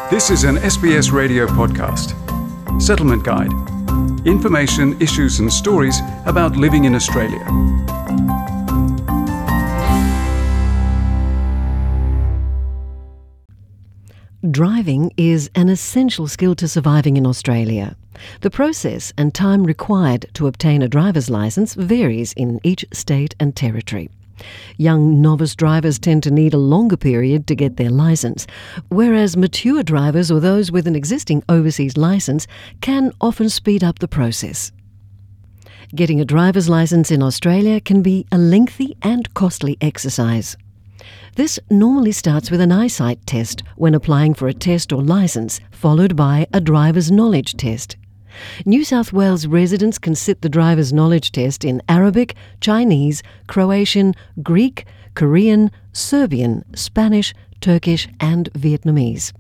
This is an SBS radio podcast. Settlement Guide. Information, issues and stories about living in Australia. Driving is an essential skill to surviving in Australia. The process and time required to obtain a driver's licence varies in each state and territory. Young novice drivers tend to need a longer period to get their licence, whereas mature drivers or those with an existing overseas licence can often speed up the process. Getting a driver's licence in Australia can be a lengthy and costly exercise. This normally starts with an eyesight test when applying for a test or licence, followed by a driver's knowledge test. New South Wales residents can sit the driver's knowledge test in Arabic, Chinese, Croatian, Greek, Korean, Serbian, Spanish, Turkish and Vietnamese.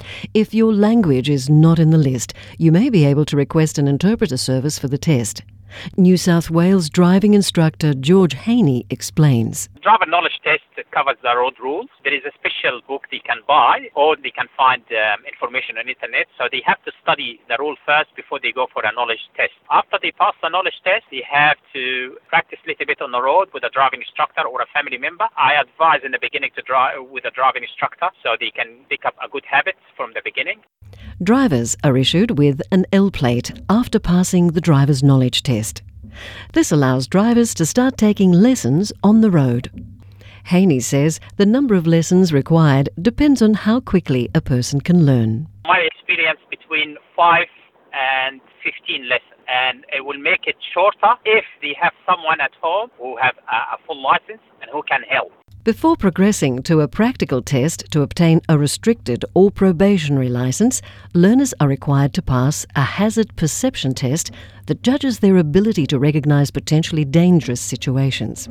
If your language is not in the list, you may be able to request an interpreter service for the test. New South Wales driving instructor George Haney explains. Driver knowledge test covers the road rules. There is a special book they can buy or they can find information on the internet. So they have to study the rule first before they go for a knowledge test. After they pass the knowledge test, they have to practice a little bit on the road with a driving instructor or a family member. I advise in the beginning to drive with a driving instructor so they can pick up a good habit from the beginning. Drivers are issued with an L plate after passing the driver's knowledge test. This allows drivers to start taking lessons on the road. Haney says the number of lessons required depends on how quickly a person can learn. My experience between 5 and 15 lessons, and it will make it shorter if they have someone at home who have a full license and who can help. Before progressing to a practical test to obtain a restricted or probationary licence, learners are required to pass a hazard perception test that judges their ability to recognise potentially dangerous situations.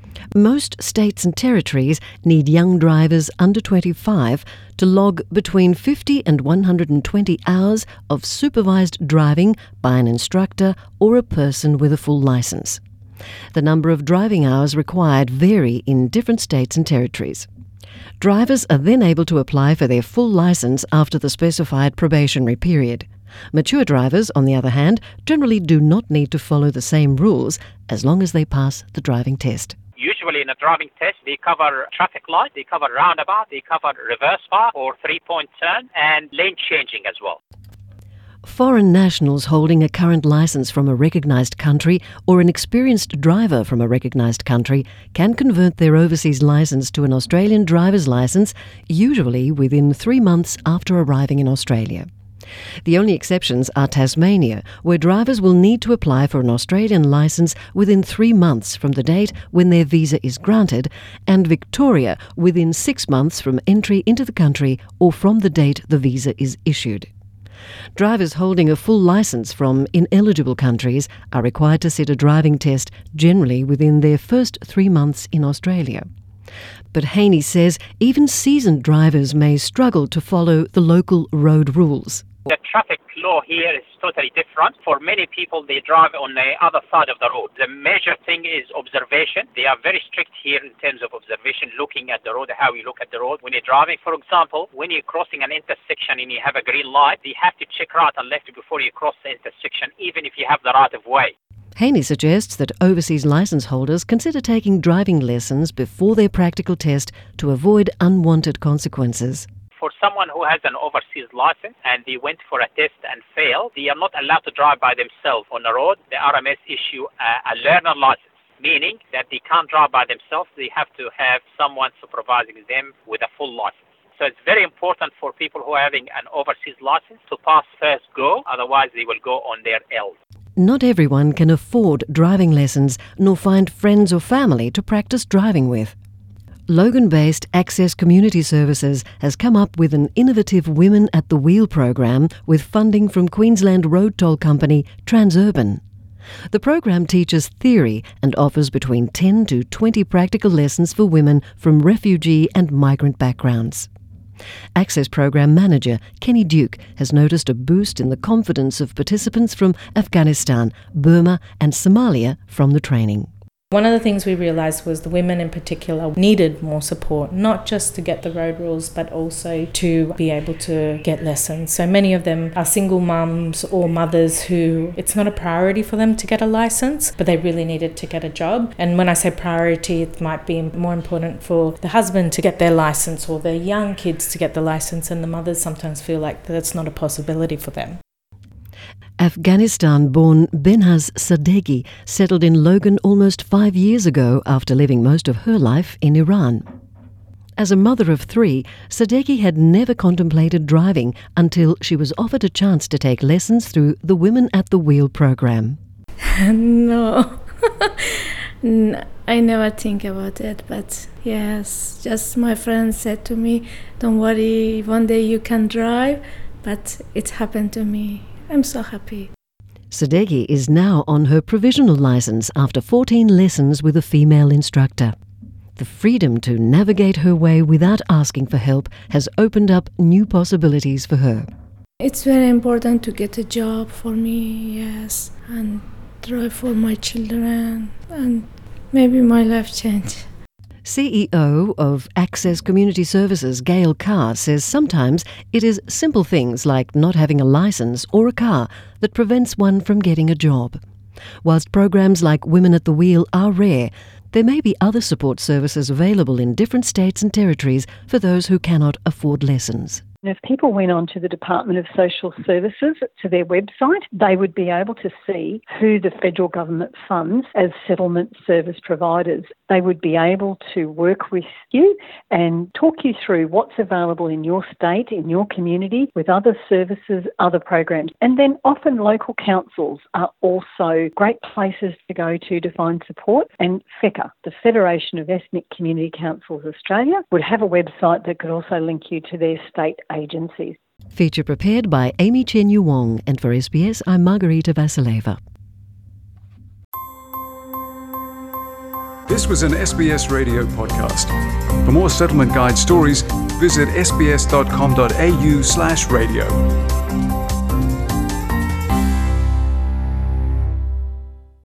Most states and territories need young drivers under 25 to log between 50 and 120 hours of supervised driving by an instructor or a person with a full licence. The number of driving hours required vary in different states and territories. Drivers are then able to apply for their full licence after the specified probationary period. Mature drivers, on the other hand, generally do not need to follow the same rules as long as they pass the driving test. Usually in a driving test, they cover traffic light, they cover roundabout, they cover reverse park or three-point turn and lane changing as well. Foreign nationals holding a current licence from a recognised country or an experienced driver from a recognised country can convert their overseas licence to an Australian driver's licence, usually within 3 months after arriving in Australia. The only exceptions are Tasmania, where drivers will need to apply for an Australian licence within 3 months from the date when their visa is granted, and Victoria within 6 months from entry into the country or from the date the visa is issued. Drivers holding a full licence from ineligible countries are required to sit a driving test generally within their first 3 months in Australia. But Haney says even seasoned drivers may struggle to follow the local road rules. The traffic law here is totally different. For many people, they drive on the other side of the road. The major thing is observation. They are very strict here in terms of observation, looking at the road, how you look at the road. When you're driving, for example, when you're crossing an intersection and you have a green light, you have to check right and left before you cross the intersection, even if you have the right of way. Haney suggests that overseas licence holders consider taking driving lessons before their practical test to avoid unwanted consequences. For someone who has an overseas license and they went for a test and failed, they are not allowed to drive by themselves on the road. The RMS issue a learner license, meaning that they can't drive by themselves. They have to have someone supervising them with a full license. So it's very important for people who are having an overseas license to pass first go, otherwise they will go on their L. Not everyone can afford driving lessons nor find friends or family to practice driving with. Logan-based Access Community Services has come up with an innovative Women at the Wheel program with funding from Queensland road toll company Transurban. The program teaches theory and offers between 10 to 20 practical lessons for women from refugee and migrant backgrounds. Access Program Manager Kenny Duke has noticed a boost in the confidence of participants from Afghanistan, Burma and Somalia from the training. One of the things we realised was the women in particular needed more support, not just to get the road rules, but also to be able to get lessons. So many of them are single mums or mothers who it's not a priority for them to get a licence, but they really needed to get a job. And when I say priority, it might be more important for the husband to get their licence or their young kids to get the licence, and the mothers sometimes feel like that's not a possibility for them. Afghanistan-born Benaz Sadeghi settled in Logan almost 5 years ago after living most of her life in Iran. As a mother of 3, Sadeghi had never contemplated driving until she was offered a chance to take lessons through the Women at the Wheel program. No, I never think about it, but yes, just my friend said to me, don't worry, one day you can drive, but it happened to me. I'm so happy. Sadeghi is now on her provisional licence after 14 lessons with a female instructor. The freedom to navigate her way without asking for help has opened up new possibilities for her. It's very important to get a job for me, yes, and drive for my children, and maybe my life change. CEO of Access Community Services, Gail Carr, says sometimes it is simple things like not having a licence or a car that prevents one from getting a job. Whilst programs like Women at the Wheel are rare, there may be other support services available in different states and territories for those who cannot afford lessons. If people went onto the Department of Social Services, to their website, they would be able to see who the federal government funds as settlement service providers. They would be able to work with you and talk you through what's available in your state, in your community, with other services, other programs. And then often local councils are also great places to go to find support. And FECA, the Federation of Ethnic Community Councils Australia, would have a website that could also link you to their state agencies. Feature prepared by Amy Chenyu Wong, and for SBS, I'm Margarita Vasileva. This was an SBS radio podcast. For more Settlement Guide stories, visit sbs.com.au/radio.